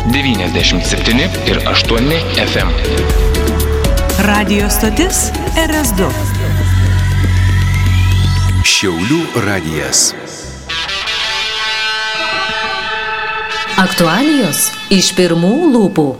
97 ir 8 FM. Radio stotis RS2. Šiaulių radijas. Aktualijos iš pirmų lūpų.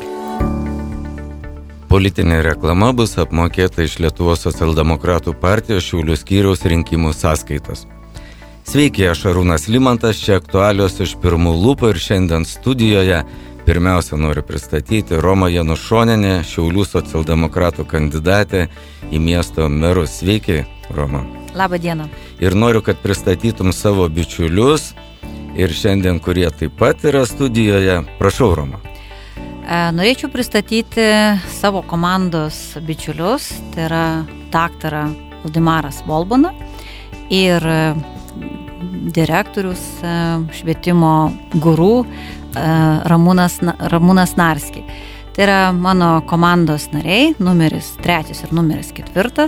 Politinė reklama bus apmokėta iš Lietuvos socialdemokratų partijos Šiaulių skyriaus rinkimų sąskaitos. Sveiki, aš Arūnas Limantas, čia aktualijos iš pirmų lūpų ir šiandien studijoje pirmiausia noriu pristatyti Romą Janušonienę, Šiaulių socialdemokratų kandidatę į miesto merus. Sveiki, Roma. Labą dieną. Ir noriu, kad pristatytum savo bičiulius ir šiandien, kurie taip pat yra studijoje. Prašau, Roma. Norėčiau pristatyti savo komandos bičiulius, tai yra daktarą Valdemaras Volbona ir direktorius švietimo guru Ramūnas Narski. Tai yra mano komandos nariai, numeris 3 ir numeris 4.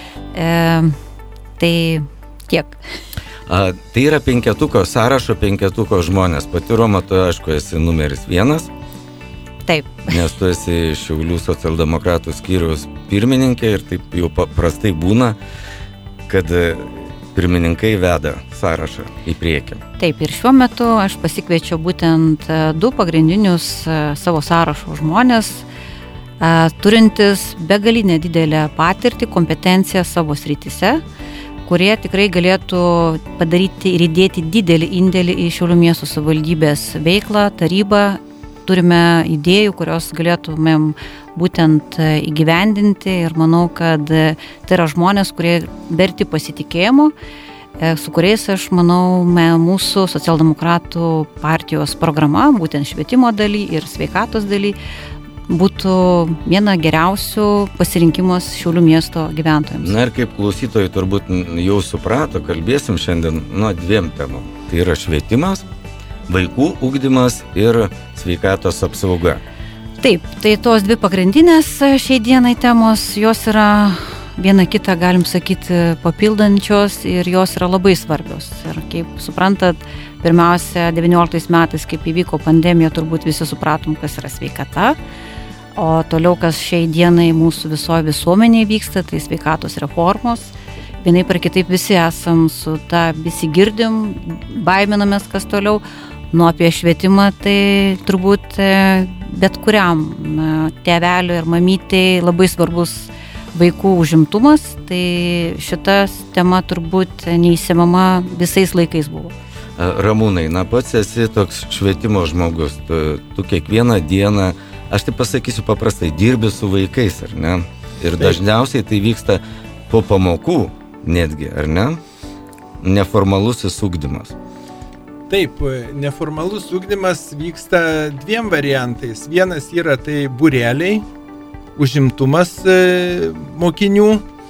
Tai tiek. Tai yra penketuko sąrašo, penketuko žmonės. Pati Roma, tu aišku esi numeris 1. Taip. Nes tu esi Šiaulių socialdemokratų skyriaus pirmininkė ir taip jau paprastai būna, kad pirmininkai veda sąrašą į priekį. Taip, ir šiuo metu aš pasikviečiau būtent 2 pagrindinius savo sąrašo žmonės, turintis begalinę didelę patirtį, kompetenciją savo srityse, kurie tikrai galėtų padaryti ir įdėti didelį indėlį į Šiaulių miesto savivaldybės veiklą, tarybą. Turime idėjų, kurios galėtumėm būtent įgyvendinti ir manau, kad tai yra žmonės, kurie verti pasitikėjimo, su kuriais aš manau mūsų socialdemokratų partijos programa, būtent švietimo daly ir sveikatos daly, būtų viena geriausių pasirinkimas Šiaulių miesto gyventojams. Na ir kaip klausytojai turbūt jau suprato, kalbėsim šiandien nuo 2 temų. Tai yra švietimas, vaikų ugdymas ir sveikatos apsauga. Taip, tai tos 2 pagrindinės šiai dienai temos, jos yra viena kitą, galim sakyti, papildančios ir jos yra labai svarbios. Ir kaip suprantat, pirmiausia, 19 metais, kaip įvyko pandemija, turbūt visi supratom, kas yra sveikata. O toliau, kas šiai dienai mūsų visoje visuomenėje vyksta, tai sveikatos reformos. Vienaip ar kitaip visi esam su ta, visi girdim, baiminamės, kas toliau. Nu, apie švietimą, tai turbūt bet kuriam tėveliui ir mamytei labai svarbus vaikų užimtumas, tai šita tema turbūt neįsiemama visais laikais buvo. Ramūnai, pats esi toks švietimo žmogus, tu kiekvieną dieną, aš tai pasakysiu paprastai, dirbi su vaikais, ar ne? Ir dažniausiai tai vyksta po pamokų netgi, ar ne? Neformalusis ugdymas. Taip, neformalus ugdymas vyksta 2 variantais. Vienas yra tai būreliai, užimtumas mokinių,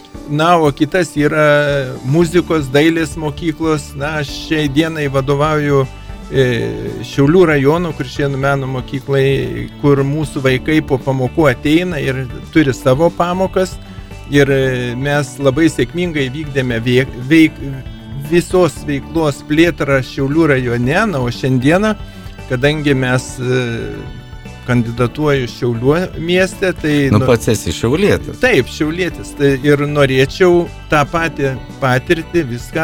o kitas yra muzikos, dailės mokyklos. Aš šiai dienai vadovauju Šiaulių rajono Kuršėnų meno mokyklai, kur mūsų vaikai po pamokų ateina ir turi savo pamokas. Ir mes labai sėkmingai vykdėme visos veiklos plėtrą Šiaulių rajone, o šiandieną, kadangi mes kandidatuoju Šiaulių mieste, tai... Pats esi šiaulietis. Taip, šiaulietis. Tai ir norėčiau tą patį patirtį, viską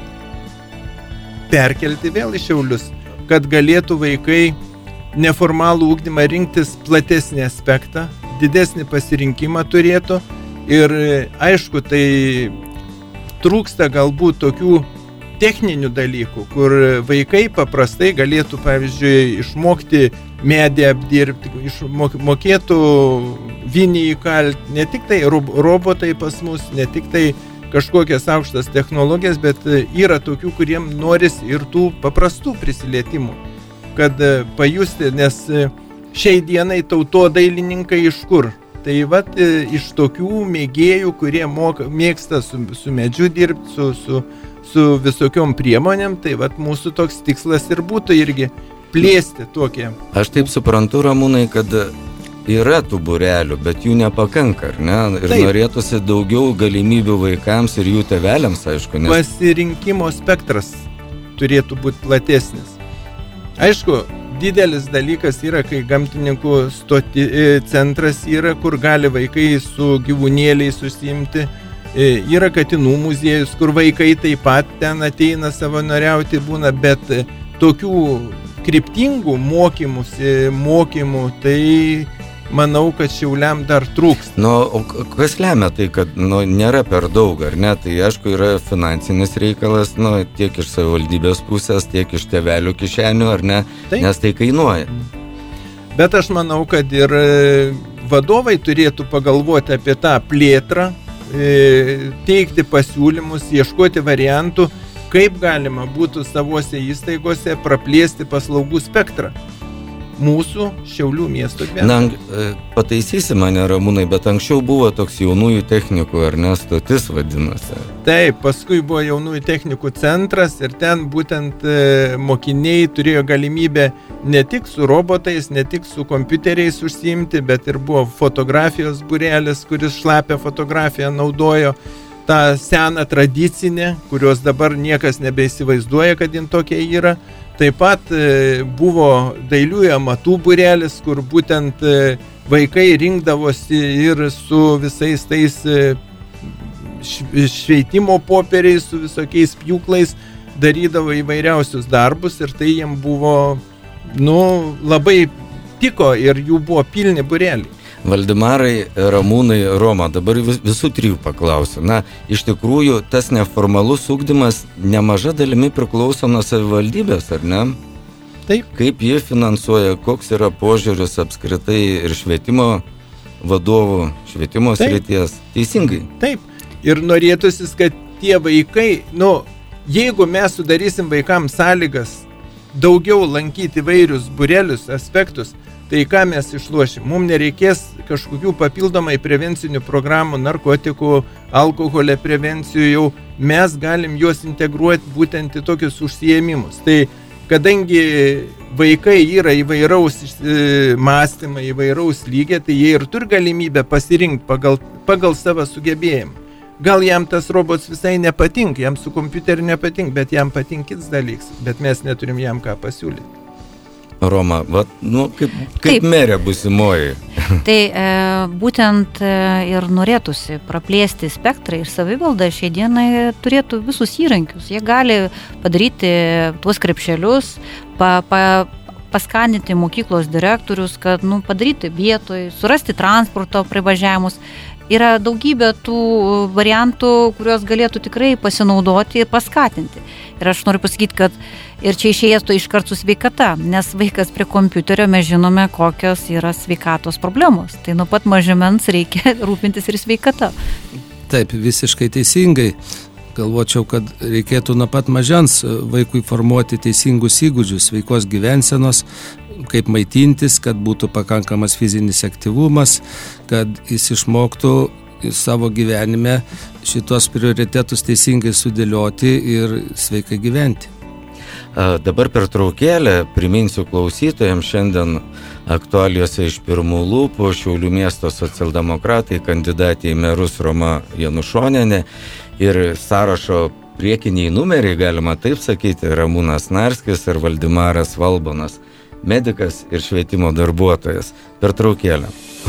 perkelti vėl į Šiaulius, kad galėtų vaikai neformalų ugdymą rinktis platesnį aspektą, didesnį pasirinkimą turėtų. Ir aišku, tai trūksta galbūt tokių techninių dalykų, kur vaikai paprastai galėtų, pavyzdžiui, išmokti medį apdirbti, mokėtų vinį įkalti, ne tik tai robotai pas mus, ne tik tai kažkokias aukštas technologijas, bet yra tokių, kuriem noris ir tų paprastų prisilietimų, kad pajusti, nes šiai dienai tautodailininkai iš kur? Tai iš tokių mėgėjų, kurie mėgsta su medžiu dirbti, su visokiom priemonėm, tai mūsų toks tikslas ir būtų irgi plėsti tokie. Aš taip suprantu, Ramūnai, kad yra tų būrelių, bet jų nepakanka, ar ne? Ir taip, norėtųsi daugiau galimybių vaikams ir jų tėveliams, aišku. Pasirinkimo spektras turėtų būti platesnis. Aišku, didelis dalykas yra, kai gamtininkų centras yra, kur gali vaikai su gyvūnėliais užsiimti. Yra katinų muziejus, kur vaikai taip pat ten ateina savanoriauti būna, bet tokių kryptingų mokymų, tai manau, kad Šiauliam dar trūksta. O kas lemia tai, kad nėra per daug, ar ne? Tai aišku, yra finansinis reikalas, tiek iš savivaldybės pusės, tiek iš tėvelių kišenių, ar ne? Taip. Nes tai kainuoja. Bet aš manau, kad ir vadovai turėtų pagalvoti apie tą plėtrą, teikti pasiūlymus, ieškoti variantų, kaip galima būtų savose įstaigose praplėsti paslaugų spektrą mūsų Šiaulių miesto gyventojų. Pataisysi mane, Ramūnai, bet anksčiau buvo toks jaunųjų technikų, ar ne, stotis vadinasi? Taip, paskui buvo jaunųjų technikų centras ir ten būtent mokiniai turėjo galimybę ne tik su robotais, ne tik su kompiuteriais užsiimti, bet ir buvo fotografijos būrelis, kuris šlapią fotografiją naudojo, tą seną tradicinę, kurios dabar niekas nebeįsivaizduoja, kad jin tokia yra. Taip pat buvo dailiųjų amatų būrelis, kur būtent vaikai rinkdavosi ir su visais tais šveitimo popieriais, su visokiais pjūklais, darydavo įvairiausius darbus ir tai jiem buvo, labai tiko ir jų buvo pilni būreliai. Valdemarai, Ramūnai, Roma, dabar visų trijų paklausiu. Iš tikrųjų, tas neformalus ugdymas nemaža dalimi priklauso nuo savivaldybės, ar ne? Taip. Kaip jie finansuoja, koks yra požiūris apskritai ir švietimo vadovų, švietimo srities? Teisingai? Taip. Ir norėtųsi, kad tie vaikai, jeigu mes sudarysim vaikams sąlygas daugiau lankyti vairius būrelius, aspektus, tai ką mes išlošim? Mums nereikės kažkokių papildomai prevencinių programų, narkotikų, alkoholio prevencijų, jau mes galim juos integruoti būtent į tokius užsiėmimus. Tai kadangi vaikai yra įvairaus mąstymą, įvairaus lygio, tai jie ir turi galimybę pasirinkti pagal savo sugebėjimą. Gal jam tas robots visai nepatinka, jam su kompiuteriu nepatinka, bet jam patinka kitas dalykas, bet mes neturim jam ką pasiūlyti. Roma, kaip merė busimoji. Tai būtent ir norėtųsi praplėsti spektrą ir savivalda šiai dienai turėtų visus įrankius. Jie gali padaryti tuos krepšelius, paskaninti mokyklos direktorius, kad padaryti vietoj, surasti transporto privažiavimus. Yra daugybė tų variantų, kuriuos galėtų tikrai pasinaudoti ir paskatinti. Ir aš noriu pasakyti, kad ir čia išėjęs to iškart su sveikata, nes vaikas prie kompiuterio mes žinome, kokios yra sveikatos problemos. Tai nuo pat mažumens reikia rūpintis ir sveikata. Taip, visiškai teisingai. Galvočiau, kad reikėtų nuo pat mažens vaikui formuoti teisingus įgūdžius, sveikos gyvensenos, kaip maitintis, kad būtų pakankamas fizinis aktyvumas, kad jis išmoktų savo gyvenime šitos prioritetus teisingai sudėlioti ir sveikai gyventi. Dabar pertraukėlę, priminsiu klausytojams, šiandien aktualijose iš pirmų lūpų Šiaulių miesto socialdemokratai, kandidatė į merus Roma Janušonienė ir sąrašo priekiniai numeriai, galima taip sakyti, Ramūnas Narskis ir Valdemaras Valbonas, medikas ir švietimo darbuotojas. Pertraukėlę.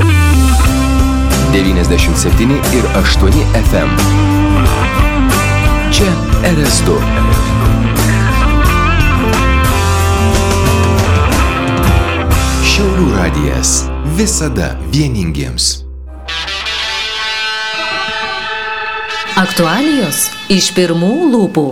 97 ir 8 FM. Čia RS2. Šiaulių radijas. Visada vieningiems. Aktualijos iš pirmų lūpų.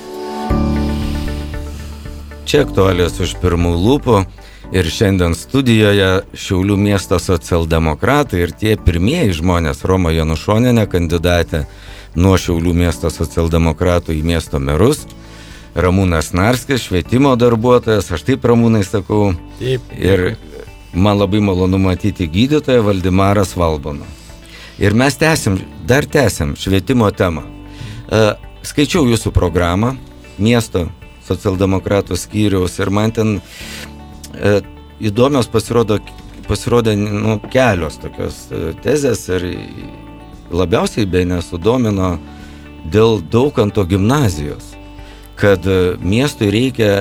Čia aktualijos iš pirmų lūpų ir šiandien studijoje Šiaulių miesto socialdemokratai ir tie pirmieji žmonės, Roma Janušonienė, kandidatė nuo Šiaulių miesto socialdemokratų į miesto merus, Ramūnas Narskis, švietimo darbuotojas, aš taip Ramūnai sakau, taip. Ir man labai malonu matyti gydytoją Valdemaras Valbona. Ir mes tęsim švietimo temą. Skaičiau jūsų programą, miesto socialdemokratų skyriaus ir man ten įdomios pasirodė kelios tokios tezės ir labiausiai bene sudomino dėl Daukanto gimnazijos, kad miestui reikia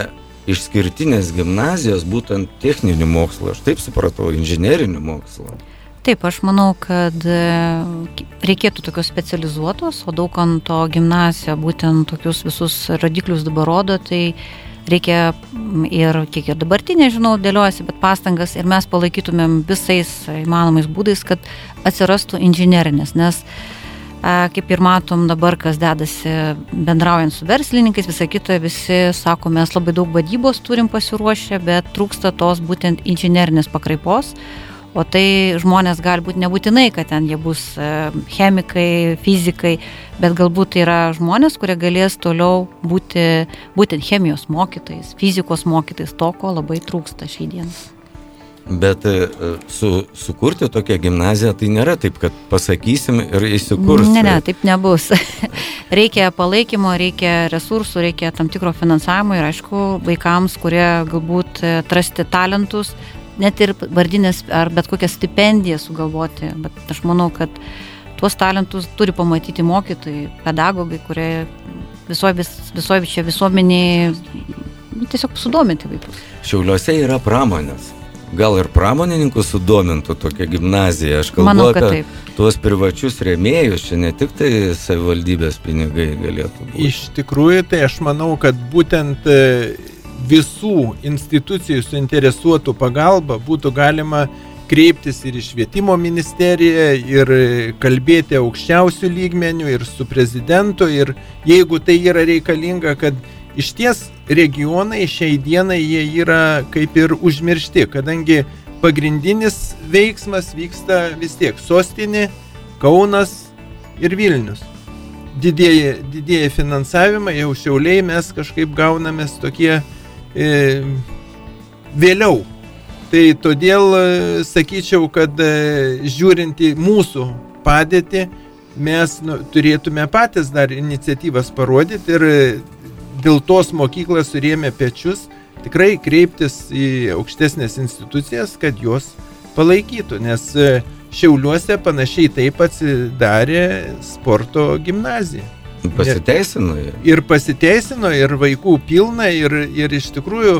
išskirtinės gimnazijos būtent techninių mokslų, aš taip supratau, inžinerinių mokslų. Taip, aš manau, kad reikėtų tokios specializuotos, o Daukanto gimnazija būtent tokius visus rodiklius dabar rodo, tai reikia ir kiek ir dabartinė, žinau, dėliojasi, bet pastangas ir mes palaikytumėm visais įmanomais būdais, kad atsirastų inžinerinės, nes kaip ir matom dabar, kas dedasi bendraujant su verslininkais, visą kitą, visi sako, mes labai daug vadybos turim pasiruošę, bet trūksta tos būtent inžinerinės pakraipos. O tai žmonės gali būti nebūtinai, kad ten jie bus chemikai, fizikai, bet galbūt tai yra žmonės, kurie galės toliau būti būtent chemijos mokytais, fizikos mokytais, to, ko labai trūksta šiai dienai. Bet sukurti tokią gimnaziją tai nėra taip, kad pasakysim ir įsikurs. Ne, taip nebus. Reikia palaikymo, reikia resursų, reikia tam tikro finansavimo ir aišku, vaikams, kurie galbūt atrasti talentus, net ir vardinės ar bet kokią stipendiją sugalvoti, bet aš manau, kad tuos talentus turi pamatyti mokytojai, pedagogai, kurie visoje čia visuomenėje tiesiog sudominti vaikus. Šiauliuose yra pramonės. Gal ir pramoninkus sudomintų tokia gimnazija. Aš kalbu apie tuos privačius rėmėjus, čia ne tik tai savivaldybės pinigai galėtų būti. Iš tikrųjų, tai aš manau, kad būtent visų institucijų suinteresuotų pagalba būtų galima kreiptis ir į švietimo ministeriją, ir kalbėti aukščiausių lygmenių, ir su prezidentu, ir jeigu tai yra reikalinga, kad išties regionai šiai dienai jie yra kaip ir užmiršti, kadangi pagrindinis veiksmas vyksta vis tiek sostinė, Kaunas ir Vilnius. Didieji finansavimai, jau Šiauliai mes kažkaip gaunamės tokie vėliau. Tai todėl sakyčiau, kad žiūrint į mūsų padėtį, mes turėtume patys dar iniciatyvas parodyti ir dėl tos mokyklas surėmė pečius, tikrai kreiptis į aukštesnės institucijas, kad jos palaikytų, nes Šiauliuose panašiai taip atsidarė sporto gimnazija. Pasiteisino? Ir pasiteisino, ir vaikų pilna, ir iš tikrųjų,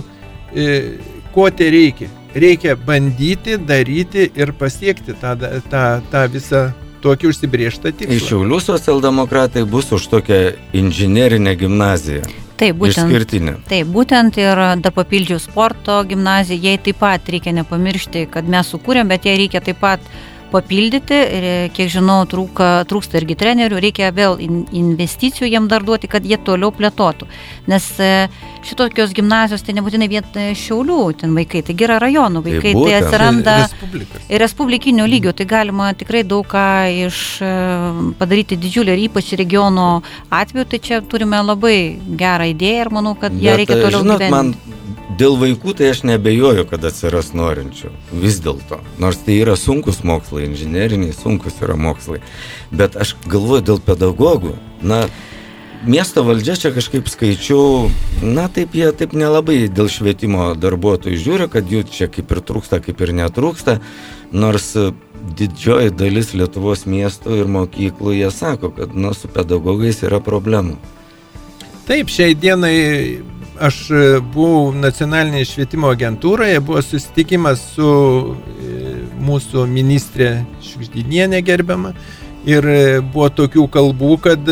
ko tai reikia? Reikia bandyti, daryti ir pasiekti tą visą tokį užsibrėžtą tikslą. Iš Šiaulių socialdemokratai bus už tokią inžinerinę gimnaziją. Taip, būtent, išskirtinę. Taip, būtent ir dar papildžiau sporto gimnaziją, jai taip pat reikia nepamiršti, kad mes sukūrėm, bet jai reikia taip pat papildyti ir, kiek žinau, trūksta irgi trenerių, reikia vėl investicijų jiem dar duoti, kad jie toliau plėtotų. Nes šitokios gimnazijos tai nebūtinai vien Šiaulių ten vaikai, tai yra rajonų vaikai, tai atsiranda ir respublikinio lygio, tai galima tikrai daug ką padaryti didžiulį ir ypač regiono atveju, tai čia turime labai gerą idėją ir manau, kad ją reikia toliau gyventi. Dėl vaikų tai aš nebejoju, kad atsiras norinčių, vis dėlto. Nors tai yra sunkus mokslai, inžineriniai sunkus yra mokslai. Bet aš galvoju dėl pedagogų. Miesto valdžia čia kažkaip skaičiau, taip jie taip nelabai dėl švietimo darbuotojų žiūri, kad jų čia kaip ir trūksta, kaip ir netrūksta. Nors didžioji dalis Lietuvos miestų ir mokyklų jie sako, kad su pedagogais yra problemų. Taip, šiai dienai aš buvau nacionalinėje švietimo agentūroje, buvo susitikimas su mūsų ministrė Šiugždinienė gerbiama ir buvo tokių kalbų, kad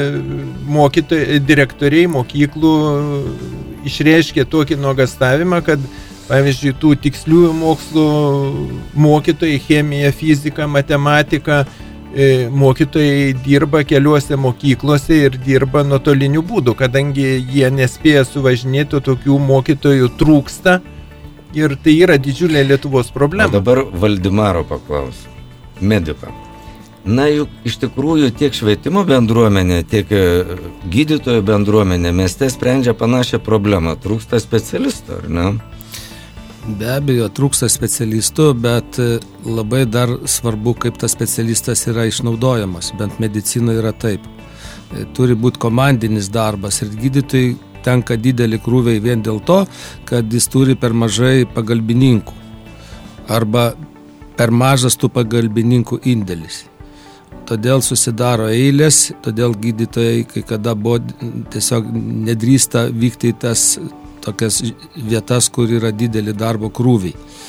direktoriai mokyklų išreiškė tokį nuogąstavimą, kad pavyzdžiui tų tiksliųjų mokslų mokytojai, chemija, fizika, matematika, mokytojai dirba keliuose mokyklose ir dirba nuotoliniu būdu, kadangi jie nespėja suvažinėti, tokių mokytojų trūksta ir tai yra didžiulė Lietuvos problema. O dabar Valdimaro paklausiu, mediko. Juk iš tikrųjų tiek švietimo bendruomenė, tiek gydytojų bendruomenė mieste sprendžia panašią problemą. Trūksta specialistų, ar ne? Be abejo, trūksta specialistų, bet labai dar svarbu, kaip tas specialistas yra išnaudojamas, bent medicinoje yra taip. Turi būti komandinis darbas ir gydytojai tenka didelį krūvį vien dėl to, kad jis turi per mažai pagalbininkų arba per mažas tų pagalbininkų indėlis. Todėl susidaro eilės, todėl gydytojai kai kada tiesiog nedrįsta vykti į tokias vietas, kur yra dideli darbo krūviai.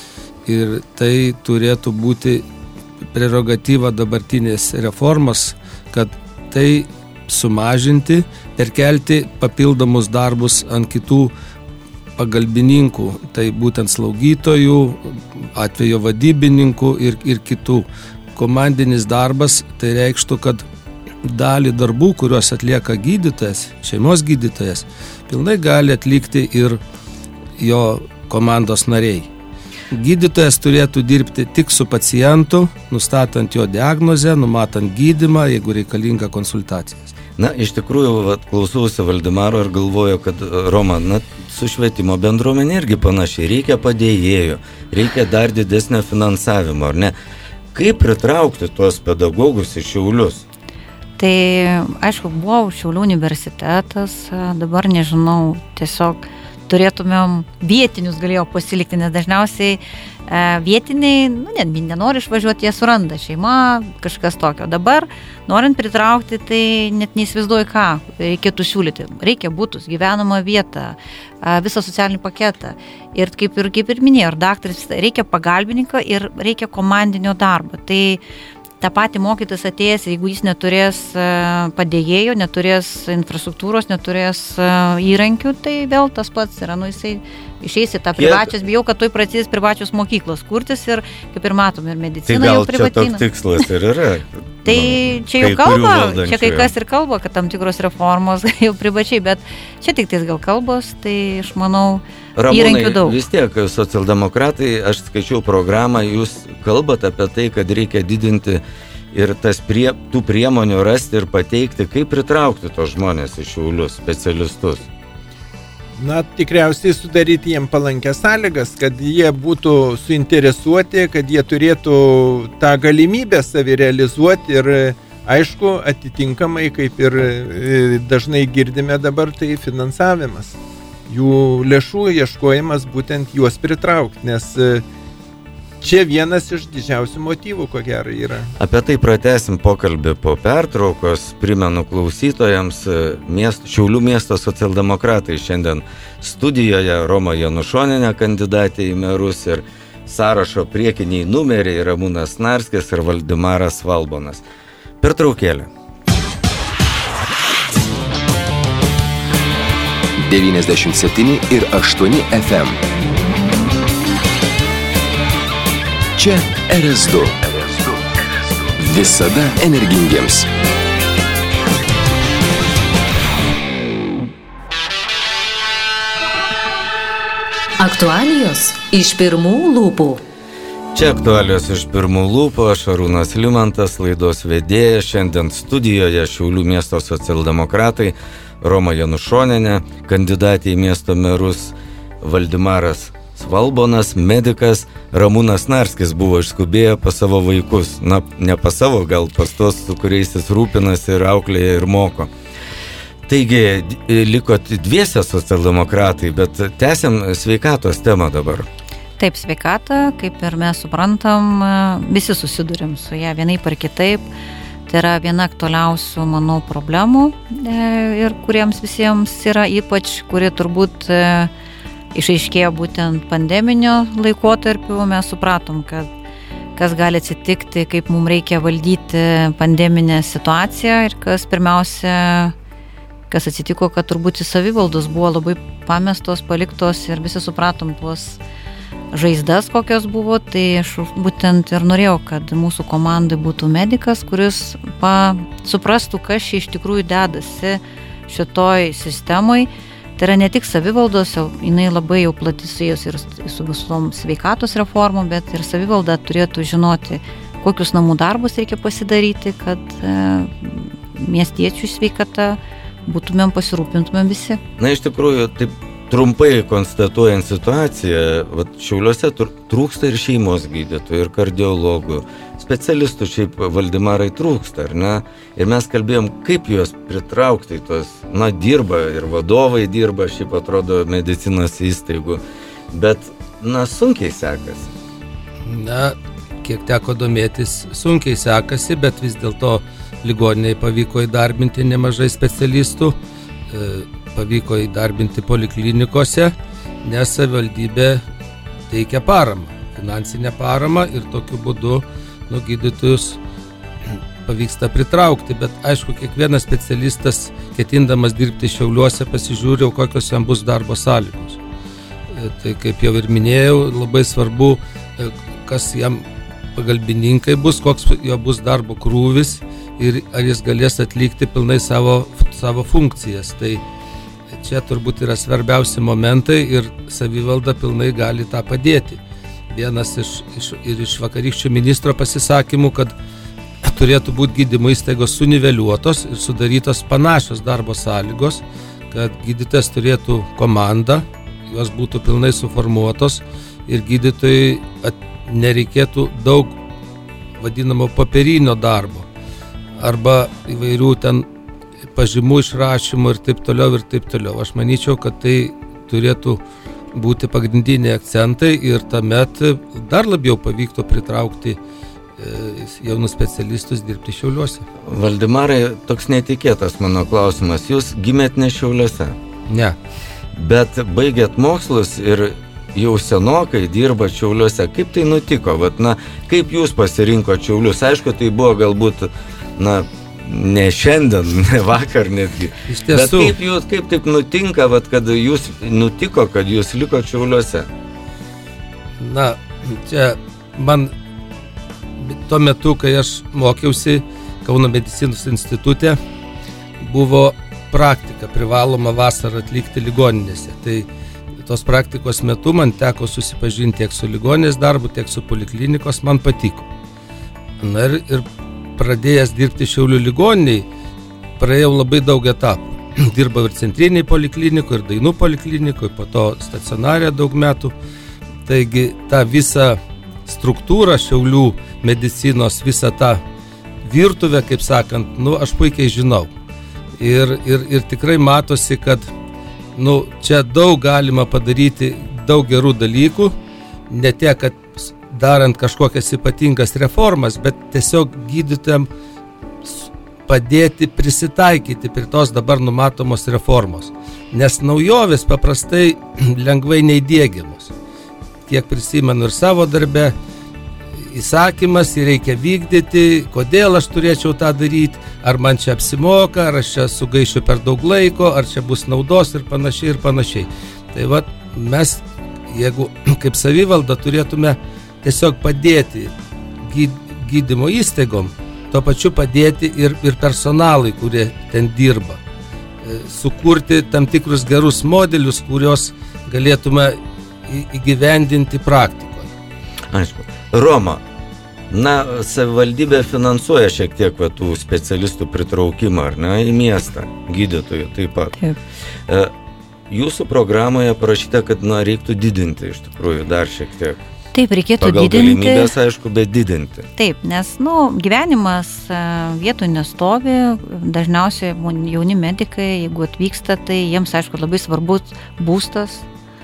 Ir tai turėtų būti prerogatyva dabartinės reformos, kad tai sumažinti ir kelti papildomus darbus ant kitų pagalbininkų, tai būtent slaugytojų, atvejo vadybininkų ir kitų. Komandinis darbas tai reikštų, kad dalį darbų, kuriuos atlieka gydytojas, šeimos gydytojas, pilnai gali atlikti ir jo komandos nariai. Gydytojas turėtų dirbti tik su pacientu, nustatant jo diagnozę, numatant gydymą, jeigu reikalinga konsultacijas. Na, iš tikrųjų, klausausi Valdemaro ir galvoju, kad Roma, su švietimo bendruomenė irgi panašiai, reikia padėjėjų, reikia dar didesnio finansavimo, ar ne? Kaip pritraukti tuos pedagogus į Šiaulius? Tai, aišku, buvo Šiaulių universitetas, dabar nežinau, tiesiog turėtumėm vietinius galėjo pasilikti, nes dažniausiai vietiniai, nenori išvažiuoti, jie suranda šeima, kažkas tokio. Dabar, norint pritraukti, tai net neįsivaizduoju, ką reikėtų siūlyti. Reikia būtus, gyvenamą vietą, visą socialinį paketą. Ir kaip ir minėjo, daktaras, reikia pagalbininko ir reikia komandinio darbo. Tai tą patį mokytas atėjęs, jeigu jis neturės padėjėjo, neturės infrastruktūros, neturės įrankių, tai vėl tas pats yra, jisai išeis į tą privačias, bijau, kad toj prasidės privačios mokyklos kurtis ir, kaip ir matom, ir medicina jau privatina. Tai gal čia toks tikslas ir yra? Tai čia jau kalba, čia kai kas ir kalba, kad tam tikros reformos jau privačiai, bet čia tik tais gal kalbos, tai aš manau, įrankių daug. Ramūnai, vis tiek, socialdemokratai, aš skaičiau programą, jūs kalbat apie tai, kad reikia didinti ir tų priemonių rasti ir pateikti, kaip pritraukti tos žmonės į Šiaulius, specialistus. Na, tikriausiai sudaryti jiem palankias sąlygas, kad jie būtų suinteresuoti, kad jie turėtų tą galimybę savirealizuoti ir, aišku, atitinkamai, kaip ir dažnai girdime dabar, tai finansavimas. Jų lėšų ieškojimas būtent juos pritraukti, nes čia vienas iš didžiausių motyvų, ko gero, yra. Apie tai pratęsim pokalbį po pertraukos. Primenu klausytojams, Šiaulių miesto socialdemokratai šiandien studijoje Roma Janušonienė, kandidatė į merus, ir sąrašo priekiniai numeriai Ramūnas Snarskis ir Valdemaras Svalbonas. Pertraukėlė. 97 ir 8 FM. Čia RS2. Visada energingiems. Aktualijos iš pirmų lūpų. Čia aktualijos iš pirmų lūpų, aš Arūnas Limantas, laidos vedėjas. Šiandien studijoje Šiaulių miesto socialdemokratai Roma Janušonienė, kandidatė į miesto merus, Valdemaras Svalbonas, medikas, Ramūnas Snarskis buvo išskubėję pas savo vaikus. Na, ne pas savo, gal pas tos, su kuriais jis rūpinasi ir auklėja ir moko. Taigi, liko dviese socialdemokratai, bet tęsiam sveikatos temą dabar. Taip, sveikata, kaip ir mes suprantam, visi susidurim su ją vienaip ar kitaip. Tai yra viena aktualiausių, manau, problemų ir kuriems visiems yra, ypač, kurie turbūt išaiškėjo būtent pandeminio laikotarpiu. Mes supratom, kad kas gali atsitikti, kaip mums reikia valdyti pandeminę situaciją ir kas pirmiausia, kas atsitiko, kad turbūt į savivaldos buvo labai pamestos, paliktos ir visi supratom tuos žaizdas, kokios buvo, tai aš būtent ir norėjau, kad mūsų komandai būtų medikas, kuris suprastų, kas čia iš tikrųjų dedasi šitoj sistemoj. Tai yra ne tik savivaldos, jinai labai jau plati su jos ir su visom sveikatos reformom, bet ir savivalda turėtų žinoti, kokius namų darbus reikia pasidaryti, kad miestiečių sveikata būtumėm pasirūpintumėm visi. Na, iš tikrųjų, taip trumpai konstatuojant situaciją, Šiauliuose trūksta ir šeimos gydytojų, ir kardiologų, specialistų šiaip Valdemarai trūksta, ar ne? Ir mes kalbėjom, kaip juos pritraukti, dirba ir vadovai dirba, šiaip atrodo, medicinos įstaigų, bet, sunkiai sekasi. Na, kiek teko domėtis, sunkiai sekasi, bet vis dėlto ligoniniai pavyko įdarbinti nemažai specialistų, pavyko įdarbinti poliklinikose nes savivaldybė teikia paramą, finansinę paramą ir tokiu būdu gydytojus pavyksta pritraukti, bet aišku, kiekvienas specialistas, ketindamas dirbti Šiauliuose, pasižiūrėjau, kokios jam bus darbo sąlygos. Tai kaip jau ir minėjau, labai svarbu, kas jam pagalbininkai bus, koks jo bus darbo krūvis ir ar jis galės atlikti pilnai savo funkcijas. Tai čia turbūt yra svarbiausi momentai ir savivalda pilnai gali tą padėti. Vienas iš vakarykščių ministro pasisakymų, kad turėtų būti gydymo įstaigos suniveliuotos ir sudarytos panašios darbo sąlygos, kad gydytojas turėtų komandą, jos būtų pilnai suformuotos ir gydytojai nereikėtų daug vadinamo papierinio darbo arba įvairių ten pažymų išrašymų ir taip toliau. Aš manyčiau, kad tai turėtų būti pagrindiniai akcentai ir tuomet dar labiau pavyktų pritraukti jaunus specialistus dirbti Šiauliuose. Valdemarai, toks netikėtas mano klausimas. Jūs gimėt ne Šiauliuose? Ne. Bet baigėt mokslus ir jau senokai dirba Šiauliuose. Kaip tai nutiko? Kaip jūs pasirinko Šiaulius? Aišku, tai buvo galbūt, ne šiandien, ne vakar netgi. Iš tiesų. Bet kaip taip nutinka, kad jūs nutiko, kad jūs liko Šiauliuose? Čia man tuo metu, kai aš mokiausi Kauno medicinos institute, buvo praktika privaloma vasarą atlikti ligoninėse. Tai tos praktikos metu man teko susipažinti tiek su ligoninės darbu, tiek su poliklinikos, man patiko. Ir pradėjęs dirbti Šiaulių ligoniniai, praėjau labai daug etapų. Dirbau ir centriniai poliklinikoje, ir Dainų poliklinikoje, po to stacionarė daug metų. Taigi tą visą struktūrą Šiaulių medicinos, visą tą virtuvę, kaip sakant, aš puikiai žinau. Ir tikrai matosi, kad čia daug galima padaryti, daug gerų dalykų, ne tiek, kad darant kažkokias ypatingas reformas, bet tiesiog gydytojam padėti prisitaikyti prie tos dabar numatomos reformos. Nes naujovės paprastai lengvai neįdiegiamos. Kiek prisimenu ir savo darbe, įsakymas, jį reikia vykdyti, kodėl aš turėčiau tą daryti, ar man čia apsimoka, ar aš čia sugaišiu per daug laiko, ar čia bus naudos ir panašiai. Tai mes, jeigu kaip savivalda turėtume tiesiog padėti gydymo įstaigom, tuo pačiu padėti ir personalai, kurie ten dirba. Sukurti tam tikrus gerus modelius, kurios galėtume įgyvendinti praktikoje. Aišku. Roma, savivaldybė finansuoja šiek tiek tų specialistų pritraukimą, ar ne, į miestą, gydytojų taip pat. Taip. Jūsų programoje parašyta, kad reiktų didinti iš tikrųjų dar šiek tiek. Taip, reikėtų pagal didinti. Pagal galimybės, aišku, bet didinti. Taip, nes, gyvenimas vietų nestovi, dažniausiai jauni medikai, jeigu atvyksta, tai jiems, aišku, labai svarbus būstas,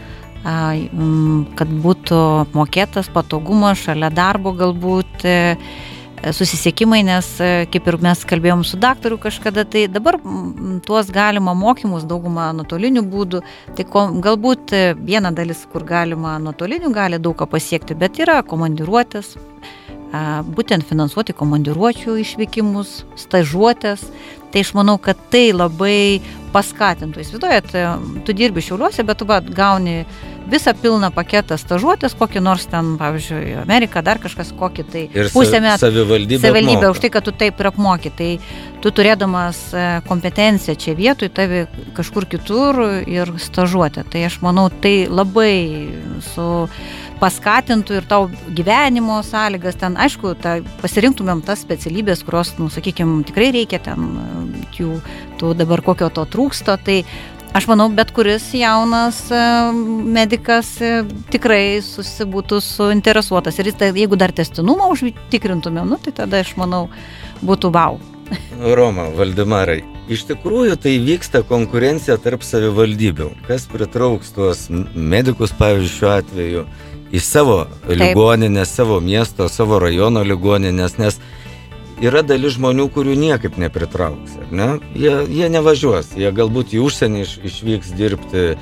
kad būtų mokėtas patogumas šalia darbo galbūt, susisiekimai, nes kaip ir mes kalbėjom su daktaru kažkada, tai dabar tuos galima mokymus daugumą nuotolinių būdų, tai galbūt viena dalis, kur galima nuotolinių, gali daug ką pasiekti, bet yra komandiruotės, būtent finansuoti komandiruočių išvykimus, stažuotės, tai aš manau, kad tai labai paskatintų. Įsivaizduojat, tu dirbi Šiauliuose, bet tu gauni visą pilną paketą stažuotės, kokį nors ten, pavyzdžiui, Amerika, dar kažkas, kokį tai pusę metų. Savivaldybė už tai, kad tu taip ir apmoki. Tai tu turėdamas kompetenciją čia vietoj, tavi kažkur kitur ir stažuotę. Tai aš manau, tai labai paskatintų ir tau gyvenimo sąlygas. Ten, aišku, pasirinktumėm tas specialybės, kurios, sakykime, tikrai reikia ten jų dabar kokio to trūksta. Tai aš manau, bet kuris jaunas medikas tikrai būtų suinteresuotas. Ir jeigu dar testinumą užtikrintumėm, tai tada, aš manau, būtų vau. Roma, Valdemarai, iš tikrųjų tai vyksta konkurencija tarp savivaldybių. Kas pritrauks tuos medikus, pavyzdžiui, šiuo atveju, į savo ligoninės, savo miesto, savo rajono ligoninės, nes yra dalis žmonių, kurių niekaip nepritrauks, ar ne? Jie nevažiuos, jie galbūt į užsienį išvyks dirbti,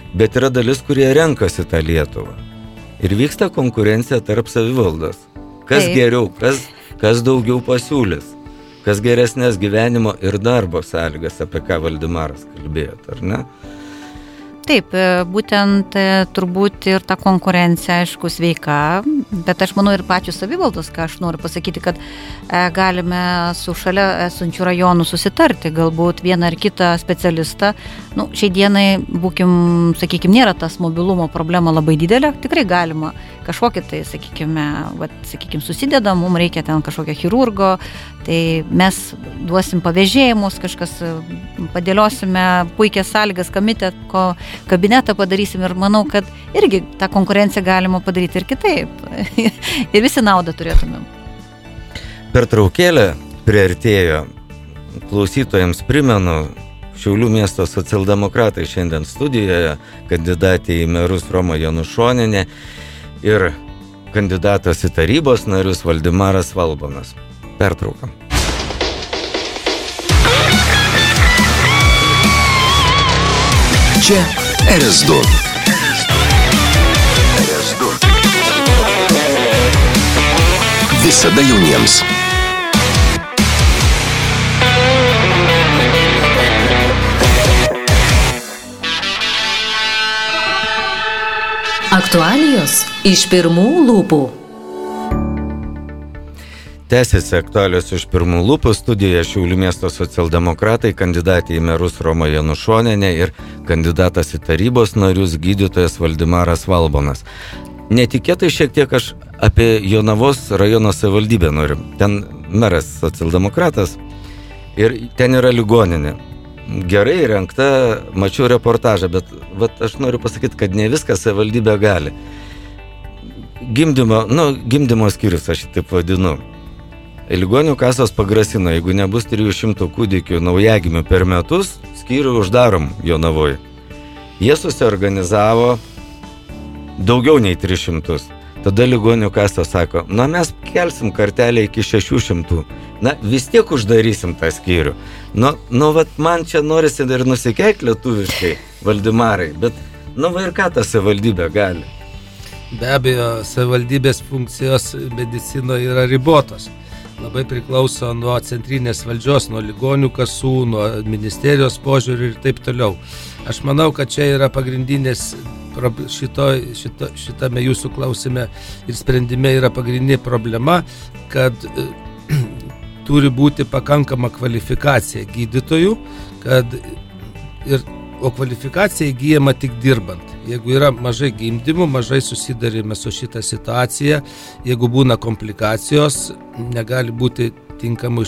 bet yra dalis, kurie renkasi tą Lietuvą. Ir vyksta konkurencija tarp savivaldos. Kas geriau, kas daugiau pasiūlys, kas geresnės gyvenimo ir darbo sąlygas, apie ką Valdemaras kalbėjo, ar ne? Taip, būtent turbūt ir ta konkurencija, aišku, sveika, bet aš manau ir pačių savivaldos, ką aš noriu pasakyti, kad galime su šalia esančių rajonų susitarti, galbūt vieną ar kitą specialistą. Šiai dienai, sakykime, nėra tas mobilumo problema labai didelė, tikrai galima kažkokį tai, sakykime, susideda, mums reikia ten kažkokio chirurgo, tai mes duosim pavėžėjimus, kažkas padėliosime puikias sąlygas, kabinetą padarysim ir manau, kad irgi tą konkurenciją galima padaryti ir kitaip. Ir visi naudą turėtumėm. Pertraukėlė priartėjo. Klausytojams primenu, Šiaulių miesto socialdemokratai šiandien studijoje, kandidatė į merus Roma Janušonienė ir kandidatas į tarybos narius Valdemaras Valbonas. Pertrauka. Čia RS2. Visada jauniems. Aktualijos iš pirmų lūpų. Tęsiasi aktualios iš pirmų lūpų. Studijoje Šiaulių miesto socialdemokratai, kandidatė į merus Roma Janušonienė ir kandidatas į tarybos narius gydytojas Valdemaras Valbonas. Netikėtai šiek tiek aš apie Jonavos rajono savivaldybę noriu. Ten meras socialdemokratas ir ten yra ligoninė. Gerai rengta, mačiau reportažą, bet aš noriu pasakyti, kad ne viską savivaldybė gali. Gimdymo skyrius, aš taip vadinu. Ligonių kasos pagrasino, jeigu nebus 300 kūdikių naujagimių per metus, skyrių uždarom Jonavoje. Jie susiorganizavo daugiau nei 300. Tada ligonių kasos sako, mes kelsim kartelę iki 600. Vis tiek uždarysim tą skyrių. Man čia norisi ir nusikeikt lietuviškai, Valdemarai, bet ir ką ta savivaldybė gali? Be abejo, savivaldybės funkcijos medicinoje yra ribotos. Labai priklauso nuo centrinės valdžios, nuo ligonių kasų, nuo ministerijos požiūrių ir taip toliau. Aš manau, kad čia yra pagrindinės šitame jūsų klausime ir sprendime yra pagrindinė problema, kad turi būti pakankama kvalifikacija gydytojų, o kvalifikacija įgyjama tik dirbant. Jeigu yra mažai gimdymų, mažai susidarėme su šitą situaciją, jeigu būna komplikacijos, negali būti tinkamai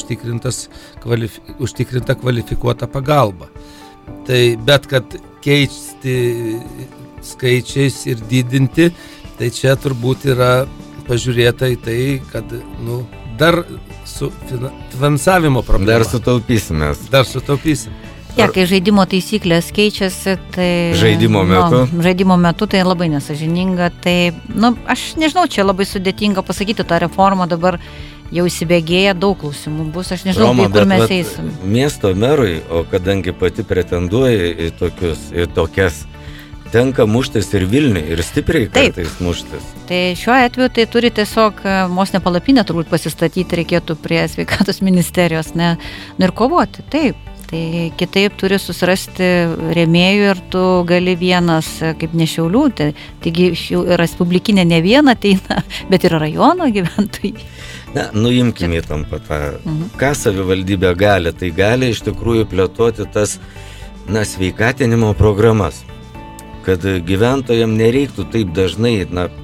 užtikrinta kvalifikuota pagalba. Bet kad keisti skaičiais ir didinti, tai čia turbūt yra pažiūrėta į tai, kad dar su finansavimo problema. Dar sutaupysim. Kai žaidimo taisyklės keičiasi, tai... Žaidimo metu tai labai nesąžininga. Tai, aš nežinau, čia labai sudėtinga pasakyti, tą reformą dabar jau įsibėgėja, daug klausimų bus, aš nežinau, kur mes eisim. Miesto merui, o kadangi pati pretenduoja į tokias, tenka muštis ir Vilniui, ir stipriai kartais muštis. Tai šiuo atveju tai turi tiesiog vos ne palapinę turbūt pasistatyti reikėtų prie sveikatos ministerijos, ir kovoti, taip. Tai kitaip turi susirasti rėmėjų ir tu gali vienas, kaip ne Šiaulių, taigi respublikinė ne viena ateina, bet ir rajono gyventojai. Nuimkime įtampą tą. Ką savivaldybė gali? Tai gali iš tikrųjų plėtoti tas sveikatinimo programas, kad gyventojams nereiktų taip dažnai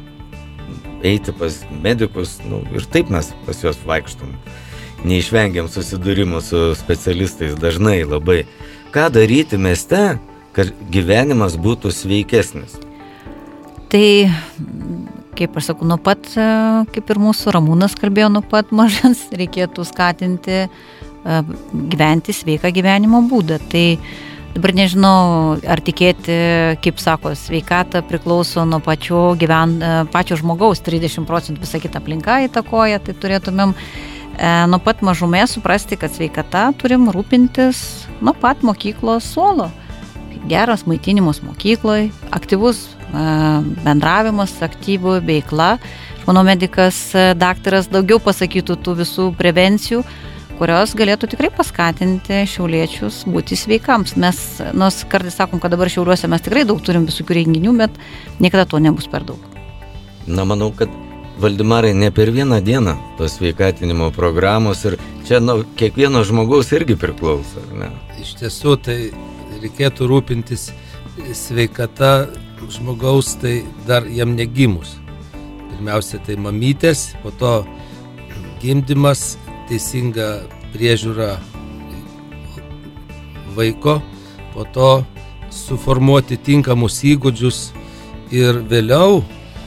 eiti pas medikus, ir taip mes pas juos vaikštom. Neišvengiam susidūrimų su specialistais dažnai labai. Ką daryti mieste, kad gyvenimas būtų sveikesnis? Tai, kaip aš sakau, nuo pat, kaip ir mūsų Ramūnas kalbėjo, nuo pat mažens reikėtų skatinti gyventi sveiką gyvenimo būdą. Tai dabar nežinau, ar tikėti, kaip sako, sveikata priklauso nuo pačio žmogaus, 30% visą kitą aplinką įtakoja, tai turėtumėm nuo pat mažumės suprasti, kad sveikata turim rūpintis nuo pat mokyklos suolo. geras maitinimas mokykloje, aktyvus bendravimas, aktyvų veikla. Manau, medikas, daktaras daugiau pasakytų tų visų prevencijų, kurios galėtų tikrai paskatinti šiauliečius būti sveikams. Mes kartais sakom, kad dabar Šiauliuose mes tikrai daug turim visokių renginių, bet niekada to nebus per daug. Na, manau, kad Valdemarai ne per vieną dieną tos sveikatinimo programos ir čia kiekvieno žmogaus irgi priklauso, ar ne? Iš tiesų, tai reikėtų rūpintis sveikata žmogaus, tai dar jam negimus. Pirmiausia, tai mamytės, po to gimdymas, teisinga priežiūra vaiko, po to suformuoti tinkamus įgūdžius ir vėliau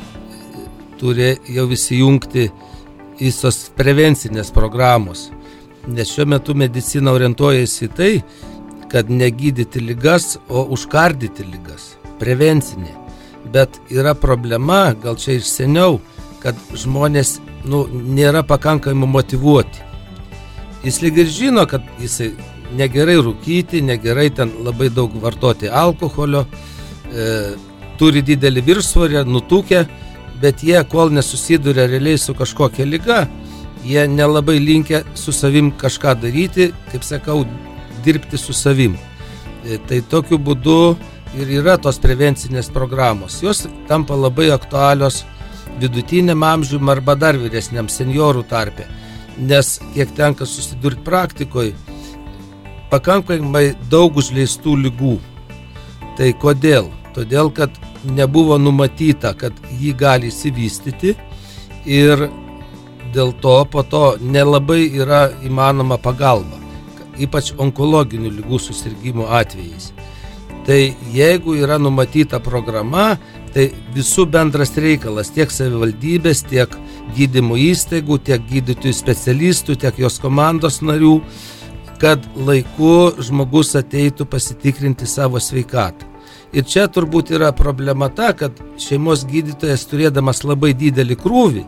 turi jau įsijungti visos prevencinės programos. Nes šiuo metu medicina orientuojasi į tai, kad negydyti ligas, o užkardyti ligas. Prevencinė. Bet yra problema, gal čia iš seniau, kad žmonės nėra pakankamai motyvuoti. Jis lyg ir žino, kad jisai negerai rūkyti, negerai ten labai daug vartoti alkoholio, turi didelį viršsvorį, nutukę, bet jie, kol nesusiduria realiai su kažkokia liga, jie nelabai linkę su savim kažką daryti, kaip sakau, dirbti su savim. Tai tokiu būdu ir yra tos prevencinės programos. Jos tampa labai aktualios vidutiniam amžium arba dar vyresniam seniorų tarpe. Nes kiek tenka susidurti praktikoje, pakankamai daug užleistų ligų. Tai kodėl? Todėl, kad nebuvo numatyta, kad jį gali įsivystyti ir dėl to po to nelabai yra įmanoma pagalba, ypač onkologinių ligų susirgymų atvejais. Tai jeigu yra numatyta programa, tai visų bendras reikalas, tiek savivaldybės, tiek gydymo įstaigų, tiek gydytojų specialistų, tiek jos komandos narių, kad laiku žmogus ateitų pasitikrinti savo sveikatą. Ir čia turbūt yra problema ta, kad šeimos gydytojas turėdamas labai didelį krūvį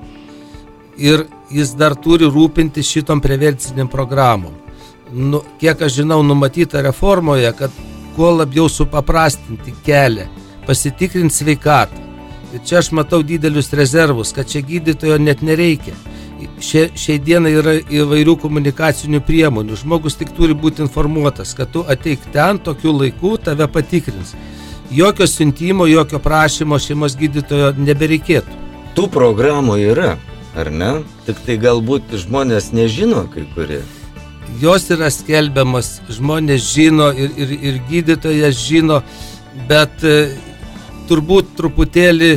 ir jis dar turi rūpinti šitom prevenciniam programom. Kiek aš žinau, numatyta reformoje, kad kuo labiau supaprastinti kelią, pasitikrinti sveikatą. Ir čia aš matau didelius rezervus, kad čia gydytojo net nereikia. Šiai dienai yra įvairių komunikacinių priemonių. Žmogus tik turi būti informuotas, kad tu ateik ten, tokiu laiku tave patikrins. Jokio siuntimo, jokio prašymo šeimos gydytojo nebereikėtų. Tų programų yra, ar ne? Tik tai galbūt žmonės nežino kai kurie. Jos yra skelbiamas, žmonės žino ir gydytojas žino, bet turbūt truputėlį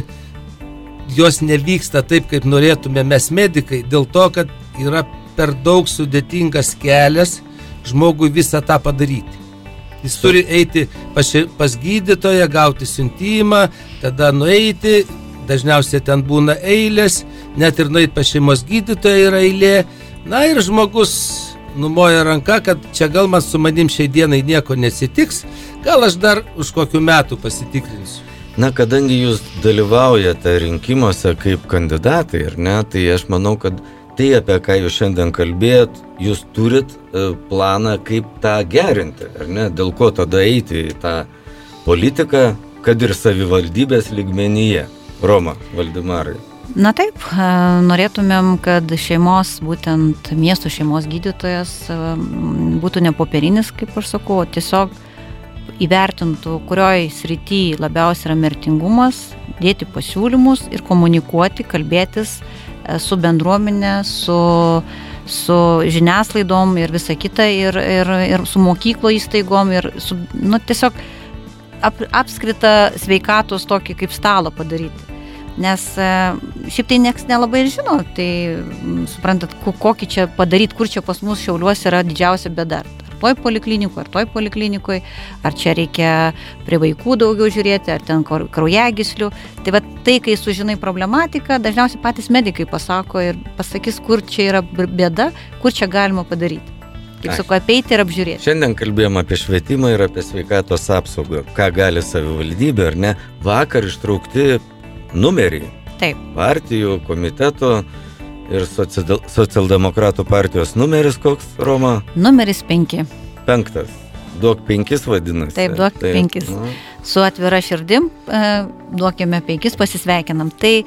jos nevyksta taip, kaip norėtume mes medikai, dėl to, kad yra per daug sudėtingas kelias žmogui visą tą padaryti. Jis turi eiti pas gydytoją, gauti siuntimą, tada nueiti, dažniausiai ten būna eilės, net ir nueiti pas šeimos gydytoją yra eilė. Na ir žmogus numoja ranką, kad čia gal man su manim šiai dienai nieko nesitiks, gal aš dar už kokių metų pasitikrinsiu. Na, kadangi jūs dalyvaujate rinkimuose kaip kandidatai, ar ne, tai aš manau, kad tai, apie ką jūs šiandien kalbėjot, jūs turit planą, kaip tą gerinti, ar ne? Dėl ko tada eiti į tą politiką, kad ir savivaldybės lygmenyje. Roma, Valdemarai. Na taip, norėtumėm, kad šeimos, būtent miesto šeimos gydytojas būtų ne popierinis, kaip aš sakau, tiesiog įvertintų, kurioj srity labiausiai yra mirtingumas, dėti pasiūlymus ir komunikuoti, kalbėtis su bendruomenė, su žiniaslaidom ir visa kita, ir su mokyklo įstaigom, ir su, tiesiog apskritą sveikatos tokį kaip stalą padaryti. Nes šiaip tai nieks nelabai ir žino, tai suprantat, kokį čia padaryti, kur čia pas mus Šiauliuose yra didžiausia bėda. Ar toj poliklinikoje, ar čia reikia prie vaikų daugiau žiūrėti, ar ten kraujagyslių. Tai, kai sužinai problematiką, dažniausiai patys medikai pasako ir pasakys, kur čia yra bėda, kur čia galima padaryti. Kaip sako, apeiti ir apžiūrėti. Šiandien kalbėjome apie švietimą ir apie sveikatos apsaugą. Ką gali savivaldybė, ar ne? Vakar ištraukti numeriai. Taip. Partijų, komiteto ir socialdemokratų partijos numeris koks, Roma? Numeris 5. 5. Duok 5 vadinasi. Taip, duok 5. Su atvira širdim duokime 5, pasisveikinam. Tai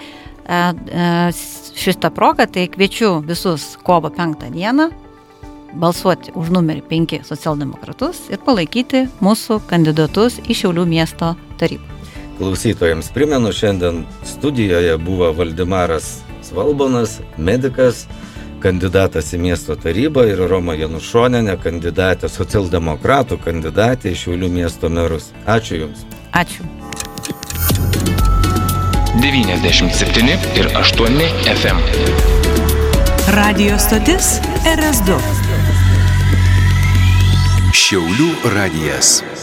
šitą progą, tai kviečiu visus kovo 5 dieną balsuoti už numerį 5 socialdemokratus ir palaikyti mūsų kandidatus į Šiaulių miesto tarybą. Klausytojams primenu, šiandien studijoje buvo Valdemaras Svalbonas, medikas, kandidatas į miesto tarybą, ir Roma Janušonienė, kandidatė, socialdemokratų kandidatė į Šiaulių miesto merus. Ačiū Jums. Ačiū. 97 ir 8 FM. Radio stotis RS2. Šiaulių radijas.